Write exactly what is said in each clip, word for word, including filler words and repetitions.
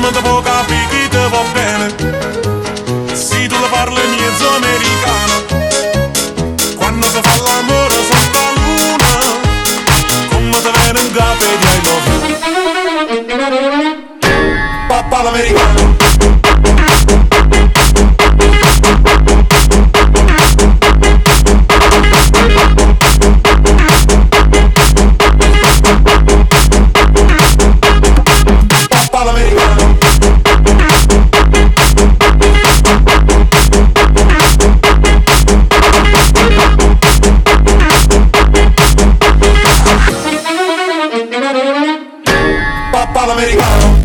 Come te può capire chi te va bene? Se tu le parli mezzo americano, quando si fa l'amore sotto la luna, come te viene in capo e di I love you. Papà l'americano. Papà l'americano.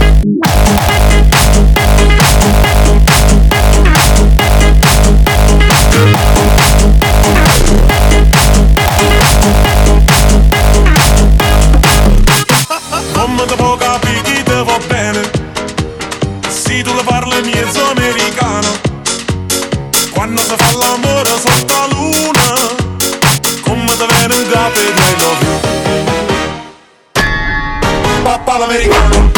Come te può capire chi te va bene? Se tu le parli mezzo americano, quando si fa l'amore sotto la luna, come te viene in capo e I love you. Papà l'americano.